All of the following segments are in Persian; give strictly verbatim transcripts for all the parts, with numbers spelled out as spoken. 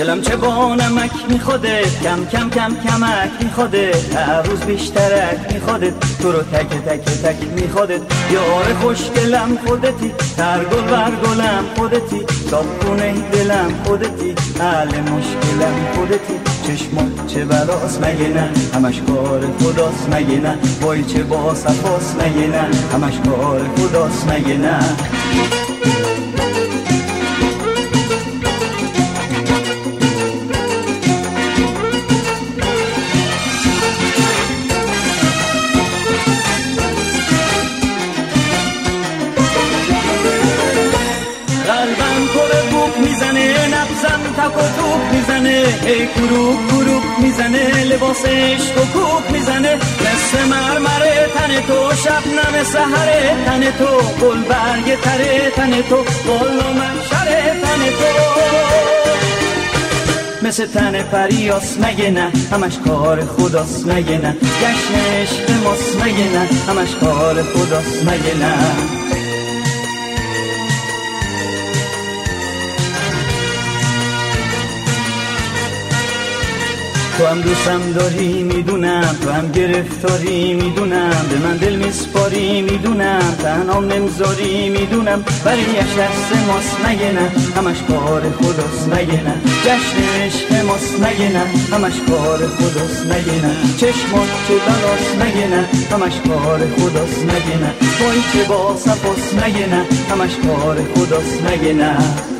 دلم چه با نمک میخوده، کم کم کم کمک میخوده، هر روز بیشترک میخوده، تو رو تک تک تک میخوده. یار خوشگلم خودتی، هر گل بر گلم خودتی، صابخونه دلم خودتی، حل مشکلم خودتی. چشمات چه بلاس مگه نه، همش کار خداست مگه نه، وای چه با صفاست مگه نه، همش کار خداست مگه نه. قلبم پر بوک میزنه، نبزم تک و توک میزنه، ای کروک کروک میزنه، لباس عشق و کوک میزنه، مثل مرمره تن تو، شبنم سحره تن تو، گل برگ تره تن تو، گل و محشره تن تو. مثل تن پریاس مگه نه، همش کار خداست مگه نه، جشن عشق ماست مگه نه، همش کار خداست مگه نه. تو هم دوستم داری میدونم، تو هم گرفتاری میدونم، به من دل میسپاری میدونم، تنهام نمیذاری میدونم، بریش دست ماست مگه نه، همش کار خداست مگه نه، جشن عشق ماست مگه نه، همش کار خداست مگه نه. چشمات چه بلاست مگه نه، همش کار خداست مگه نه، وای چه با صفاست مگه نه، همش کار خداست مگه نه.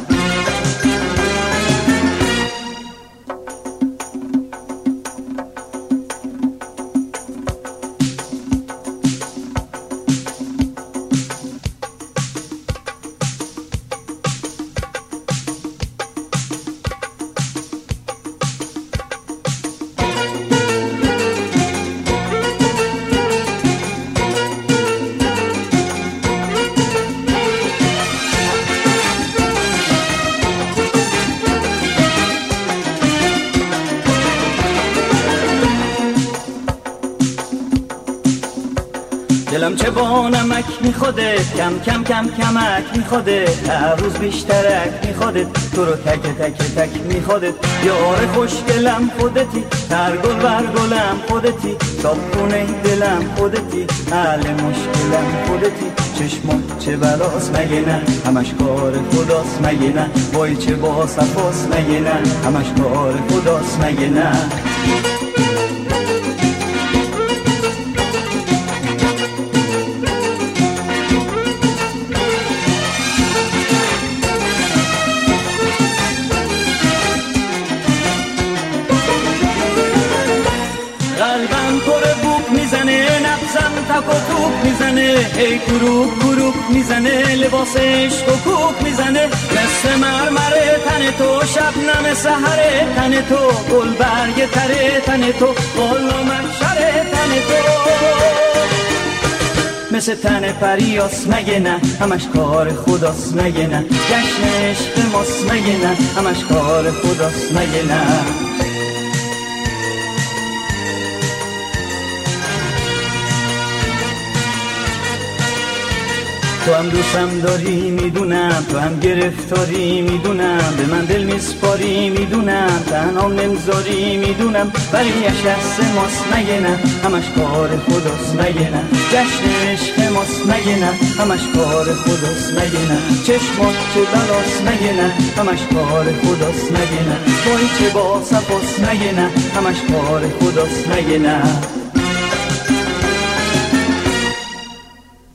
دلم چه با نمک میخوده، کم کم کم کمک میخوده، هر روز بیشترک میخوده، تو رو تک تک تک میخوده. یار خوشگلم خودتی، هر گل بر گلم خودتی، صابخونه دلم خودتی، حل مشکلم خودتی. چشمات چه بلاست مگه نه، همش کار خداست مگه نه، وای چه با صفاست مگه نه، همش کار خداست مگه نه. قلبم پر بوک میزنه، نبزم تک و توک میزنه، ای کروک کروک میزنه، لباس عشق و کوک میزنه، مثل مرمره تن تو، شبنم سحره تن تو، گل برگ تره تن تو، گل و محشره تن تو. مثل تن پریاس مگه نه، همش کار خداست مگه نه، جشن عشق ماست مگه نه، همش کار خداست مگه نه. تو هم دوستم داری میدونم، تو هم گرفتاری میدونم، به من دل میسپاری میدونم، تنهام نمیذاری میدونم، بریش دست ماست مگه نه، همش کار خداست مگه نه، جشن عشق ماست مگه نه، همش کار خداست مگه نه. چشمات چه بلاست مگه نه، همش کار خداست مگه نه، وای چه با صفاست مگه نه، همش کار خداست مگه نه.